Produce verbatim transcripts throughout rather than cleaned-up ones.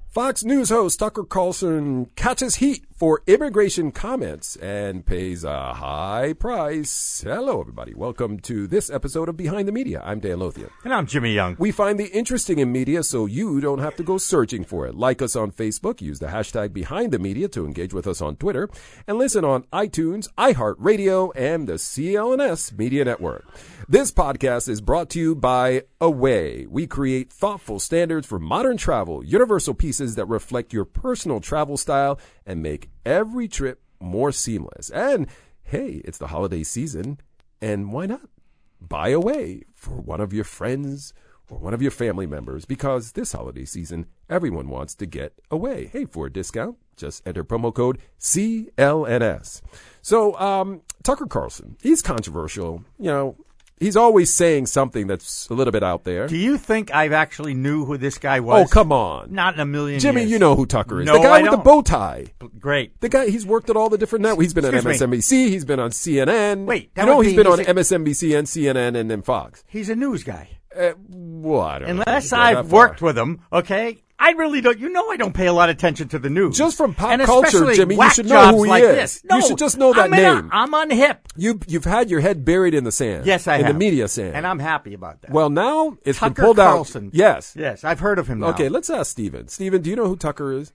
Fox News host Tucker Carlson catches heat for immigration comments and pays a high price. Hello, everybody. Welcome to this episode of Behind the Media. I'm Dan Lothian. And I'm Jimmy Young. We find the interesting in media so you don't have to go searching for it. Like us on Facebook, use the hashtag Behind the Media to engage with us on Twitter, and listen on iTunes, iHeartRadio, and the C L N S Media Network. This podcast is brought to you by Away. We create thoughtful standards for modern travel, universal pieces that reflect your personal travel style and make every trip more seamless. And hey, it's the holiday season, and why not buy Away for one of your friends or one of your family members, because this holiday season, everyone wants to get away. Hey, for a discount, just enter promo code C L N S. So, um, Tucker Carlson, he's controversial, you know. He's always saying something that's a little bit out there. Do you think I actually knew who this guy was? Oh, come on. Not in a million Jimmy, years. you know who Tucker is. No, the guy I with don't. the bow tie. Great. The guy, he's worked at all the different networks. He's been Excuse on M S N B C. me. He's been on C N N. Wait, that you know would he's be- been on he's a- M S N B C and C N N and then Fox. He's a news guy. Uh, well, I don't know. Unless Go that I've far. worked with him, okay? I really don't. You know I don't pay a lot of attention to the news. Just from pop and culture, especially Jimmy, you whack should know jobs who he like is. This. You No, should just know that I'm in a- name. I'm unhip. You, you've had your head buried in the sand. Yes, I in have. the media sand. And I'm happy about that. Well, now it's Tucker been pulled Carlson. out. Yes. Yes, I've heard of him now. Okay, let's ask Steven. Steven, do you know who Tucker is?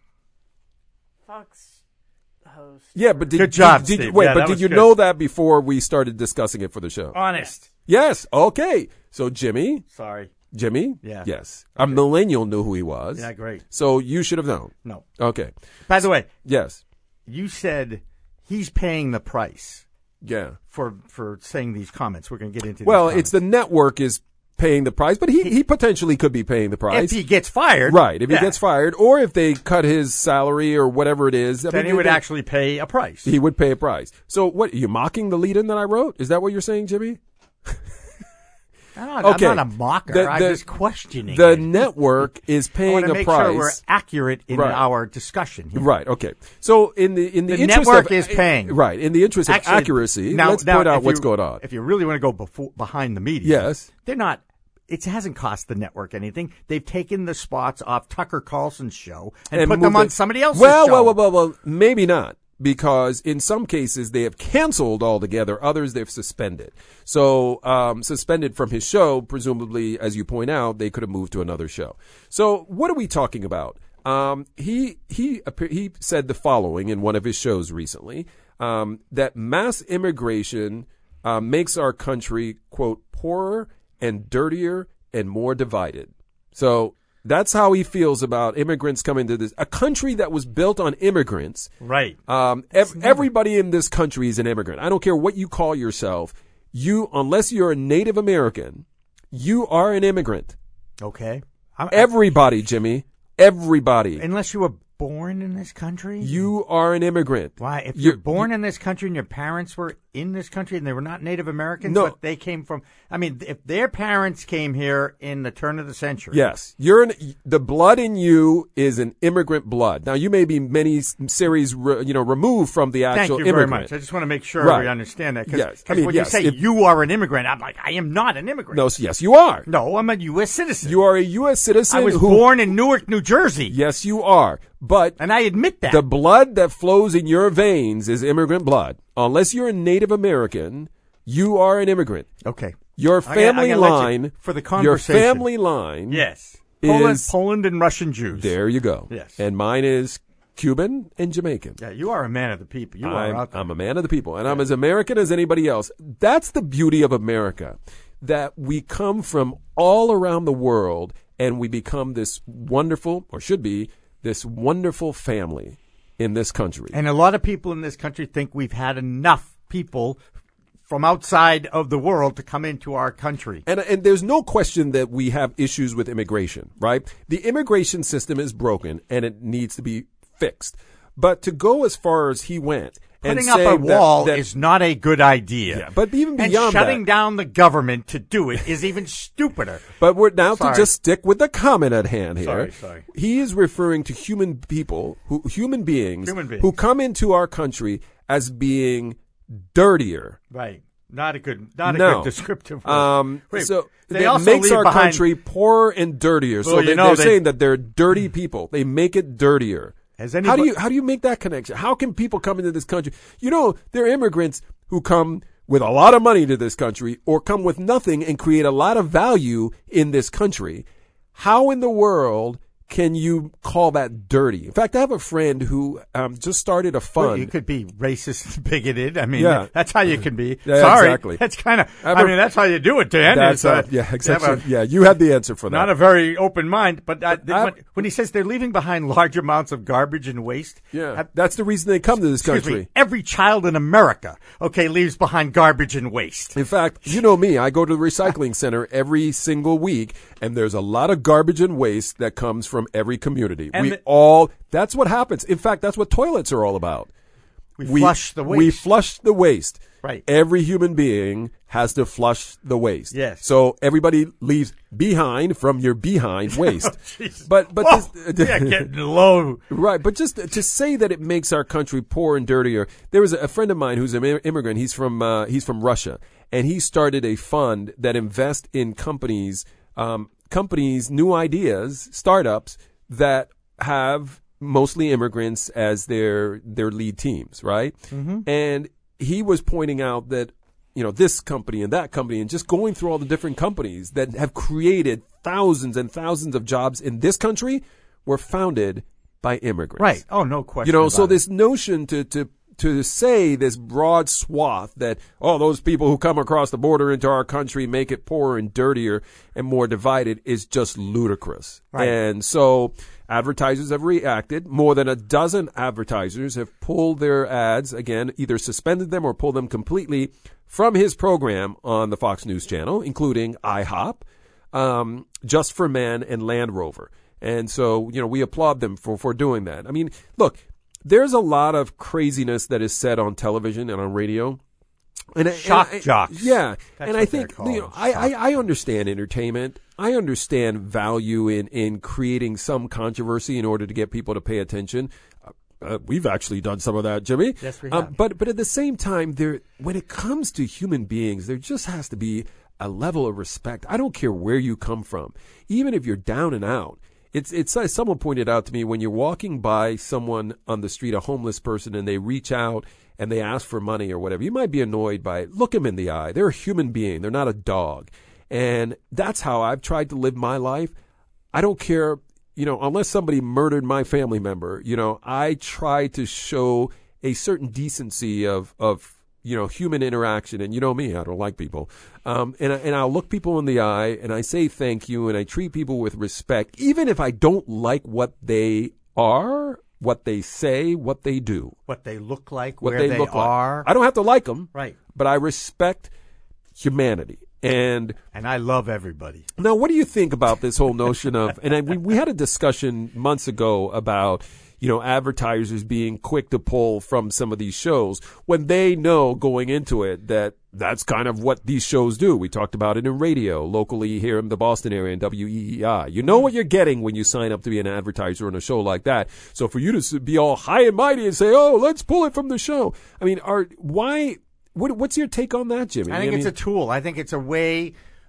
Fox host. Yeah, but did, Good job, did, did, Steve. wait, Yeah, but that did was you good. know that before we started discussing it for the show? Honest. Yes. Okay. So Jimmy, Sorry. Jimmy? Yeah. Yes. A millennial knew who he was. Yeah, great. So you should have known. No. Okay. By the way, Yes. you said he's paying the price Yeah. for for saying these comments. We're going to get into Well, these it's the network is paying the price, but he, he potentially could be paying the price. If he gets fired. Right. If he yeah, gets fired, or if they cut his salary or whatever it is. I then mean, he would they- actually pay a price. He would pay a price. So what, are you mocking the lead-in that I wrote? Is that what you're saying, Jimmy? I'm not, Okay. I'm not a mocker. The- I'm the- just questioning The it. network is I paying want to a make price. sure we're accurate in Right. our discussion here. Right. Okay. So in the in the, The interest network of, is paying. Right. In the interest Actually, of accuracy, now- let's now, point out if what's you- going on. If you really want to go before, behind the media, Yes. they're not. It hasn't cost the network anything. They've taken the spots off Tucker Carlson's show and, put them moved on it- somebody else's well, show. Well, well, well, well, maybe not. Because in some cases they have canceled altogether, others they've suspended. So um, suspended from his show, presumably, as you point out, they could have moved to another show. So what are we talking about? Um, he he he said the following in one of his shows recently, um, that mass immigration uh, makes our country, quote, poorer and dirtier and more divided. So that's how he feels about immigrants coming to this, a country that was built on immigrants. Right. Um, ev- everybody in this country is an immigrant. I don't care what you call yourself. You, unless you're a Native American, you are an immigrant. Okay. I'm, Everybody, Jimmy. Everybody. unless you were born in this country, You are an immigrant. Why? If You're- you're born in this country and your parents were in this country and they were not Native Americans, No. but they came from, I mean, if their parents came here in the turn of the century. Yes, you're an, the blood in you is an immigrant blood. Now you may be many s- series, re, you know, removed from the Thank actual you very immigrant. much. I just want to make sure Right. we understand that. Cause, Yes. 'cause I mean, when yes, you say if- you are an immigrant, I'm like, I am not an immigrant. No, yes, you are. No, I'm a U S citizen. You are a U S citizen. I was who, born in Newark, New Jersey. Yes, you are. But And I admit that. the blood that flows in your veins is immigrant blood. Unless you're a Native American, you are an immigrant. okay. Your I gotta- family I gotta let you- line, for the your conversation. family line, Yes. Poland, is Poland and Russian Jews. there. You go. Yes. And mine is Cuban and Jamaican. Yeah, you are a man of the people. You are I'm, out there. I'm a man of the people, and I'm as American as anybody else. That's the beauty of America, that we come from all around the world, and we become this wonderful, or should be, this wonderful family in this country. And a lot of people in this country think we've had enough people from outside of the world to come into our country. And, and there's no question that we have issues with immigration, right? The immigration system is broken, and it needs to be fixed. But to go as far as he went, and Putting up say a that- wall that- is not a good idea. Yeah, but even and beyond shutting that- down the government to do it is even stupider. But we're now Sorry. to just stick with the comment at hand here. Sorry, sorry. He is referring to human people, who human beings, Human beings. who come into our country as being dirtier, Right. Not a good, not a No. good descriptive word. Um, Wait, so they it also makes leave our behind- country poorer and dirtier. So Well, you they, know, they're they- saying that they're dirty people. They make it dirtier. Has how anybody- do you how do you make that connection? How can people come into this country? You know, there are immigrants who come with a lot of money to this country or come with nothing and create a lot of value in this country. How in the world can you call that dirty? In fact, I have a friend who um, just started a Well, fund. you could be racist, bigoted. I mean, Yeah. that's how you can be. Yeah, Sorry, exactly. that's kind of. I've I a- mean, that's how you do it, Dan. That's is, uh, uh, yeah, exactly. have a- Yeah, you had the answer for that. Not a very open mind, but uh, th- I- when, when he says they're leaving behind large amounts of garbage and waste, yeah, uh, that's the reason they come to this excuse country. me, every child in America, okay, leaves behind garbage and waste. In fact, you know me, I go to the recycling center every single week, and there's a lot of garbage and waste that comes from every community. And we the- all, that's what happens. In fact, that's what toilets are all about. We, flush the waste. We flush the waste. Right. Every human being has to flush the waste. Yes. So everybody leaves behind from your behind waste. Jesus. but, but Whoa, this, yeah, getting low. Right, but just to say that it makes our country poor and dirtier. There was a friend of mine who's an immigrant. He's from uh, he's from Russia, and he started a fund that invests in companies, um, companies, new ideas, startups that have mostly immigrants as their their lead teams, right? Mm-hmm. And he was pointing out that, you know, this company and that company, and just going through all the different companies that have created thousands and thousands of jobs in this country were founded by immigrants. Right. Oh, no question. You know, about so it. this notion to, to, to say this broad swath that, oh, those people who come across the border into our country make it poorer and dirtier and more divided is just ludicrous. Right. And so advertisers have reacted. More than a dozen advertisers have pulled their ads, again, either suspended them or pulled them completely from his program on the Fox News Channel, including IHOP, um, Just for Men, and Land Rover. And so, you know, we applaud them for, for doing that. I mean, look, there's a lot of craziness that is said on television and on radio. And, Shock and I- jocks. Yeah. That's and I what they're think, called, you know, I, I, shock I understand entertainment. I understand value in, in creating some controversy in order to get people to pay attention. Uh, uh, we've actually done some of that, Jimmy. Yes, we Um, have. but, but at the same time, there, when it comes to human beings, there just has to be a level of respect. I don't care where you come from. Even if you're down and out. It's, it's, uh, someone pointed out to me when you're walking by someone on the street, a homeless person, and they reach out and they ask for money or whatever, you might be annoyed by it. Look them in the eye. They're a human being. They're not a dog. And that's how I've tried to live my life. I don't care, you know, unless somebody murdered my family member, you know, I try to show a certain decency of, of, you know, human interaction. And you know me, I don't like people. Um, and, I- and I'll look people in the eye and I say thank you and I treat people with respect, even if I don't like what they are, what they say, what they do, what they look like, what where they, they, look are. like. I don't have to like them, Right. but I respect humanity. And And I love everybody. now, what do you think about this whole notion of, and I, we, we had a discussion months ago about, you know, advertisers being quick to pull from some of these shows when they know going into it that that's kind of what these shows do. We talked about it in radio, locally here in the Boston area in W E E I. You know what you're getting when you sign up to be an advertiser on a show like that. So for you to s- be all high and mighty and say, oh, let's pull it from the show. I mean, are, why, what, what's your take on that, Jimmy? I think it's mean, a tool. I think it's a way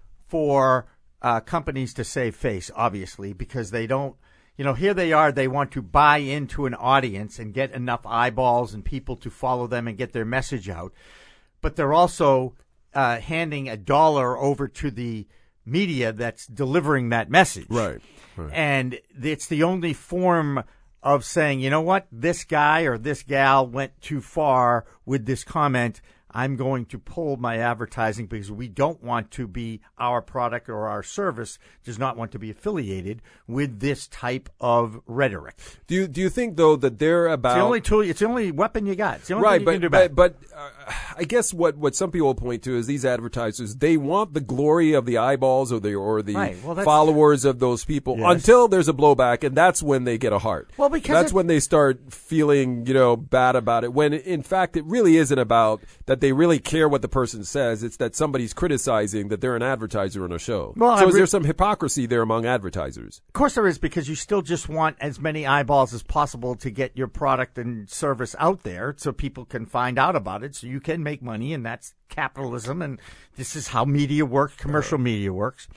for uh, companies to save face, obviously, because they don't, you know, here they are, they want to buy into an audience and get enough eyeballs and people to follow them and get their message out. But they're also uh, handing a dollar over to the media that's delivering that message. Right, right. And it's the only form of saying, you know what, this guy or this gal went too far with this comment. I'm going to pull my advertising because we don't want to be, our product or our service does not want to be affiliated with this type of rhetoric. do you, do you think though that they're about It's the only tool, it's the only weapon you got. It's the only right, thing you but can do about but, it. but uh, I guess what, what some people point to is these advertisers, they want the glory of the eyeballs or the or the Right, well, that's- followers of those people Yes. until there's a blowback, and that's when they get a heart. Well, because that's it- when they start feeling, you know, bad about it. When in fact it really isn't about that they really care what the person says. It's that somebody's criticizing that they're an advertiser on a show. Well, so I is re- there some hypocrisy there among advertisers? Of course there is, because you still just want as many eyeballs as possible to get your product and service out there so people can find out about it, so you can make money, and that's capitalism, and this is how media works, commercial uh, media works.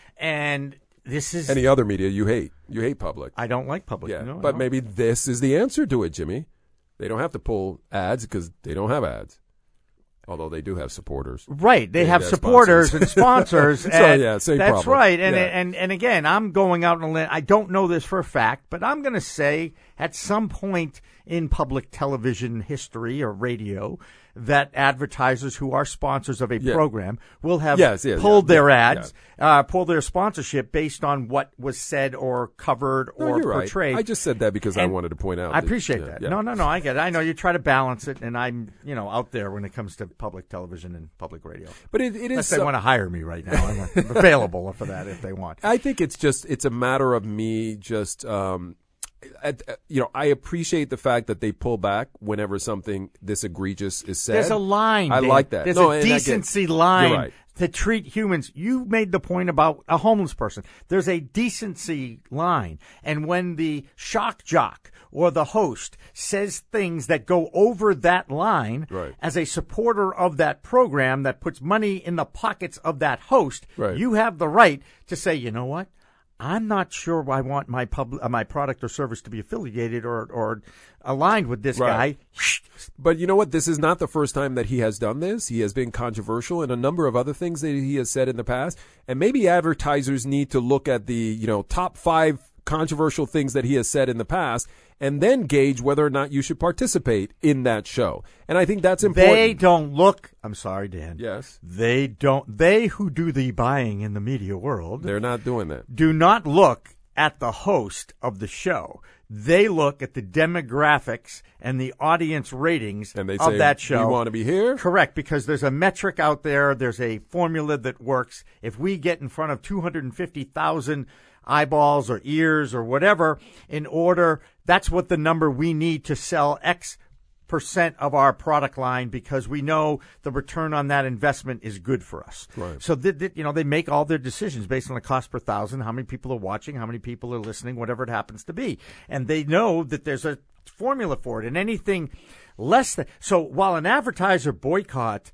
And this is... Any other media you hate. You hate public. I don't like public. Yeah, no, but maybe this is the answer to it, Jimmy. They don't have to pull ads because they don't have ads. Although they do have supporters. Right. They, they have, have supporters sponsors. and sponsors. so, and yeah, same That's problem. right. And, yeah. and, and again, I'm going out on a limb. I don't know this for a fact, but I'm going to say at some point in public television history or radio that advertisers who are sponsors of a yeah. program will have yes, yes, pulled yeah, their yeah, ads, yeah. Uh, pulled their sponsorship based on what was said or covered no, or you're portrayed. Right. I just said that because and I wanted to point out. I that, appreciate yeah, that. Yeah. No, no, no, I get it. I know you try to balance it, and I'm, you know, out there when it comes to public television and public radio. But it, it is. Unless they so- want to hire me right now. I'm available for that if they want. I think it's just it's a matter of me just um, at, you know I appreciate the fact that they pull back whenever something this egregious is said. There's a line. I Dan. like that. There's no, a and again, decency line you're right. to treat humans. You made the point about a homeless person. There's a decency line, and when the shock jock or the host says things that go over that line, right. as a supporter of that program that puts money in the pockets of that host, right. you have the right to say, you know what? I'm not sure I want my pub, uh, my product or service to be affiliated or, or aligned with this right. guy. But you know what? This is not the first time that he has done this. He has been controversial in a number of other things that he has said in the past. And maybe advertisers need to look at the, you know, top five controversial things that he has said in the past and then gauge whether or not you should participate in that show. And I think that's important. They don't look, I'm sorry, Dan. Yes. They don't, they who do the buying in the media world. They're not doing that. Do not look at the host of the show. They look at the demographics and the audience ratings and they of say, that show. You want to be here? Correct, because there's a metric out there. There's a formula that works. If we get in front of two hundred fifty thousand eyeballs or ears or whatever, in order, that's what the number we need to sell X percent of our product line, because we know the return on that investment is good for us. Right. So, th- th- you know, they make all their decisions based on the cost per thousand, how many people are watching, how many people are listening, whatever it happens to be. And they know that there's a formula for it. And anything less than, so while an advertiser boycott,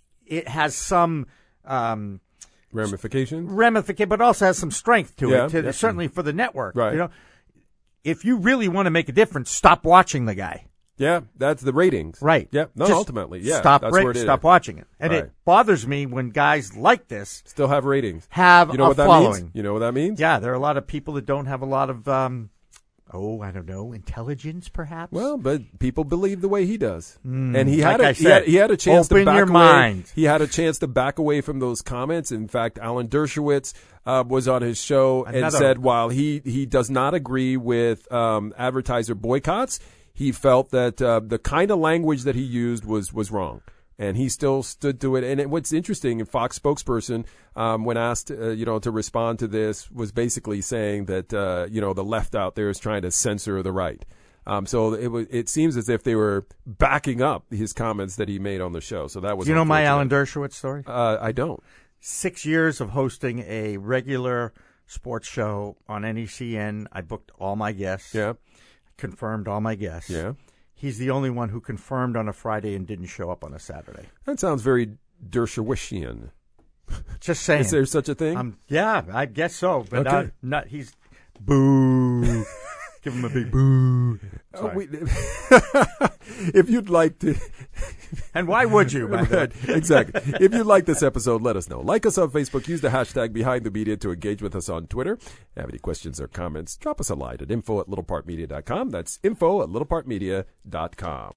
it has some, um, Ramifications? ramification, but also has some strength to Yeah, it, to, yeah. certainly for the network. Right. You know, if you really want to make a difference, stop watching the guy. Yeah, that's the ratings. Right. Yeah. No, Just ultimately, yeah. Stop, that's ra- where it is. stop watching it. And Right. it bothers me when guys like this Still have ratings. have You know a what that following. means? You know what that means? Yeah, there are a lot of people that don't have a lot of, um, oh, I don't know, intelligence, perhaps. Well, but people believe the way he does, Mm, and he like had a, I he had said, he had a chance open to back your away. mind. He had a chance to back away from those comments. In fact, Alan Dershowitz uh, was on his show and Another- said while he he does not agree with um, advertiser boycotts, he felt that uh, the kind of language that he used was was wrong. And he still stood to it. And it, what's interesting, a Fox spokesperson, um, when asked, uh, you know, to respond to this, was basically saying that, uh, you know, the left out there is trying to censor the right. Um, so it was. It seems as if they were backing up his comments that he made on the show. So that was. Do you know my unfortunate. Alan Dershowitz story? Uh, I don't. Six years of hosting a regular sports show on N E C N. I booked all my guests. Yeah. Confirmed all my guests. Yeah. He's the only one who confirmed on a Friday and didn't show up on a Saturday. That sounds very Dershowitzian. Just saying. Is there such a thing? Um, yeah, I guess so. But Okay. not, not he's boo. Give him a big boo. Oh, we, if you'd like to. And why would you? by the way? Right, exactly. If you like this episode, let us know. Like us on Facebook. Use the hashtag Behind the Media to engage with us on Twitter. Have any questions or comments? Drop us a line at info at littlepart media dot com. That's info at littlepart media dot com.